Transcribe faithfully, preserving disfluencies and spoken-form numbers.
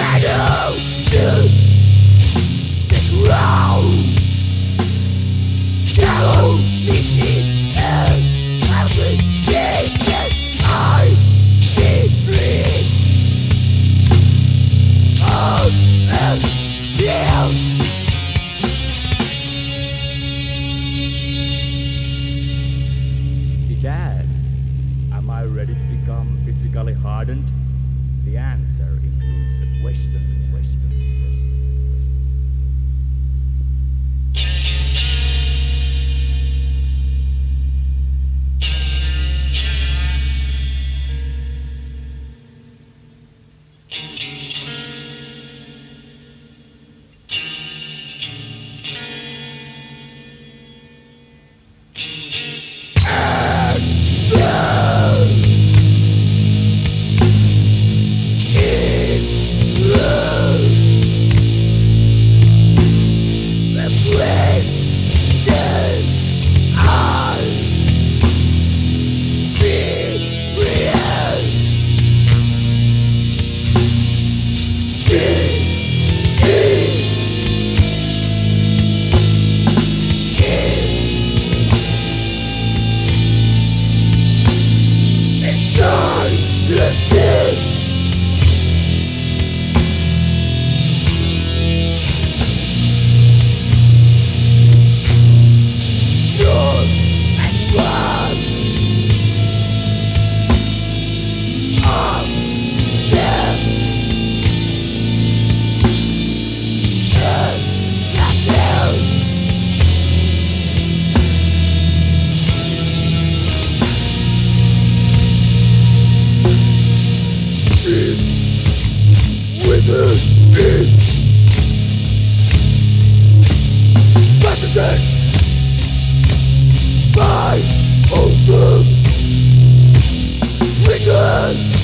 shadow to the ground. Shallow pieces and applications I did read of and down. It asks, am I ready to become physically hardened? The answer includes a question, question, question, question. My awesome return.